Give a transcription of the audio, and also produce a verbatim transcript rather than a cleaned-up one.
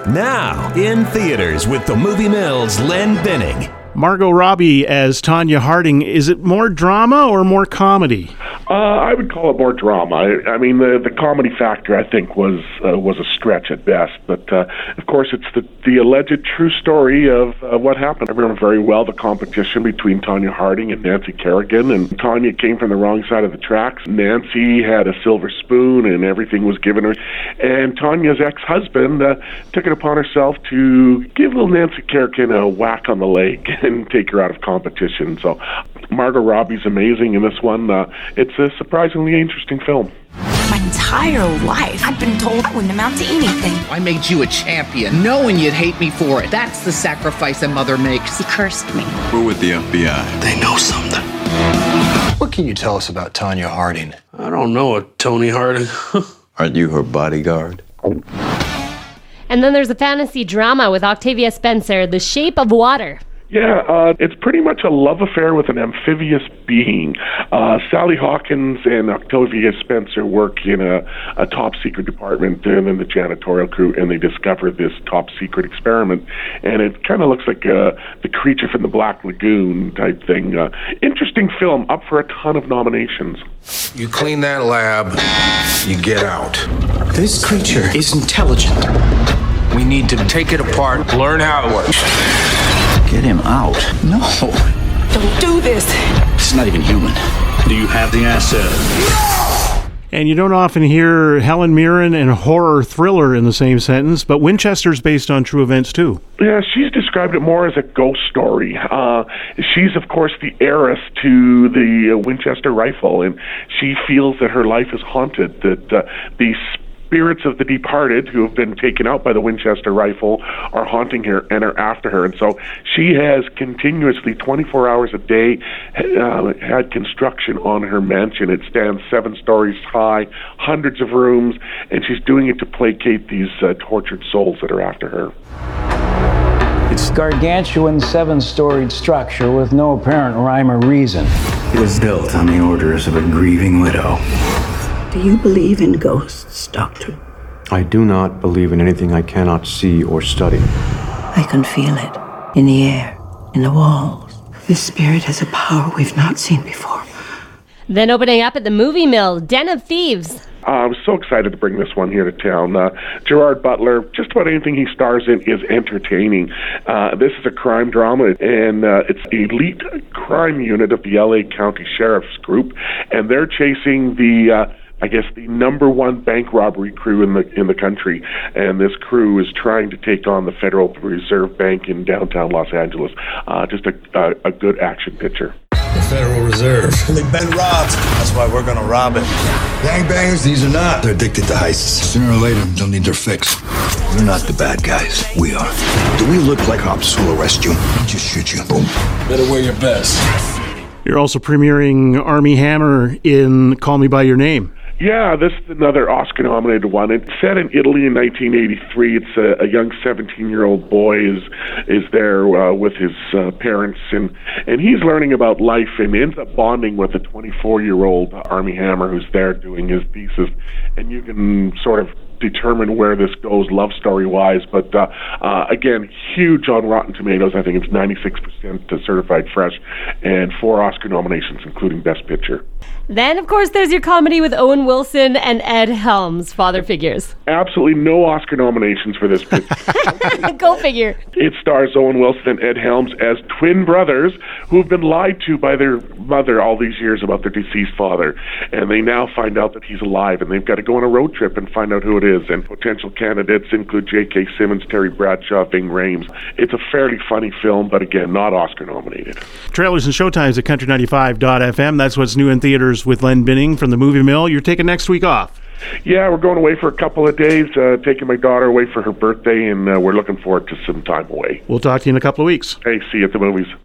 Now, in theaters with the Movie Mill's Len Binning. Margot Robbie as Tonya Harding. Is it more drama or more comedy? Uh, I would call it more drama. I, I mean, the the comedy factor, I think, was uh, was a stretch at best. But, uh, of course, it's the, the alleged true story of uh, what happened. I remember very well the competition between Tonya Harding and Nancy Kerrigan. And Tonya came from the wrong side of the tracks. Nancy had a silver spoon and everything was given her. And Tonya's ex-husband uh, took it upon herself to give little Nancy Kerrigan a whack on the leg and take her out of competition. So Margot Robbie's amazing in this one. Uh, it's a surprisingly interesting film. My entire life, I've been told I wouldn't amount to anything. I made you a champion, knowing you'd hate me for it. That's the sacrifice a mother makes. He cursed me. We're with the F B I. They know something. What can you tell us about Tonya Harding? I don't know a Tony Harding. Aren't you her bodyguard? And then there's a fantasy drama with Octavia Spencer, The Shape of Water. Yeah, uh, it's pretty much a love affair with an amphibious being. Uh, Sally Hawkins and Octavia Spencer work in a, a top-secret department and in the janitorial crew, and they discover this top-secret experiment. And it kind of looks like uh, the creature from the Black Lagoon type thing. Uh, interesting film, up for a ton of nominations. You clean that lab, you get out. This creature is intelligent. We need to take it apart, learn how it works. Get him out. No. Don't do this. It's not even human. Do you have the asset? And you don't often hear Helen Mirren and horror thriller in the same sentence, but Winchester's based on true events too. Yeah, she's described it more as a ghost story. Uh, she's, of course, the heiress to the uh, Winchester rifle, and she feels that her life is haunted, that uh, the spirits of the departed who have been taken out by the Winchester rifle are haunting her and are after her. And so she has continuously, twenty-four hours a day, uh, had construction on her mansion. It stands seven stories high, hundreds of rooms, and she's doing it to placate these uh, tortured souls that are after her. It's a gargantuan seven-storied structure with no apparent rhyme or reason. It was built on the orders of a grieving widow. Do you believe in ghosts, Doctor? I do not believe in anything I cannot see or study. I can feel it in the air, in the walls. This spirit has a power we've not seen before. Then opening up at the Movie Mill, Den of Thieves. Uh, I was so excited to bring this one here to town. Uh, Gerard Butler, just about anything he stars in is entertaining. Uh, this is a crime drama, and uh, it's the elite crime unit of the L A County Sheriff's Group, and they're chasing the... Uh, I guess the number one bank robbery crew in the in the country, and this crew is trying to take on the Federal Reserve Bank in downtown Los Angeles. Uh, just a, a a good action picture. The Federal Reserve. They've been robbed. That's why we're gonna rob it. Gangbangers, these are not. They're addicted to heists. Sooner or later, they'll need their fix. They're not the bad guys. We are. Do we look like cops who'll arrest you? We'll just shoot you. Boom. Better wear your best. You're also premiering Armie Hammer in Call Me By Your Name. Yeah, this is another Oscar-nominated one. It's set in Italy in nineteen eighty-three. It's a, a young seventeen-year-old boy is is there uh, with his uh, parents, and, and he's learning about life and ends up bonding with a twenty-four-year-old Armie Hammer who's there doing his thesis. And you can sort of determine where this goes love story-wise, but uh, uh, again, huge on Rotten Tomatoes. I think it's ninety-six percent certified fresh, and four Oscar nominations, including Best Picture. Then, of course, there's your comedy with Owen Wilson and Ed Helms, Father Figures. Absolutely no Oscar nominations for this picture. Go figure. It stars Owen Wilson and Ed Helms as twin brothers who have been lied to by their mother all these years about their deceased father, and they now find out that he's alive, and they've got to go on a road trip and find out who it is. And potential candidates include J K. Simmons, Terry Bradshaw, Ving Rhames. It's a fairly funny film, but again, not Oscar nominated. Trailers and showtimes at country ninety-five dot f m. That's what's new in theaters with Len Binning from the Movie Mill. You're taking next week off. Yeah, we're going away for a couple of days, uh, taking my daughter away for her birthday, and uh, we're looking forward to some time away. We'll talk to you in a couple of weeks. Hey, see you at the movies.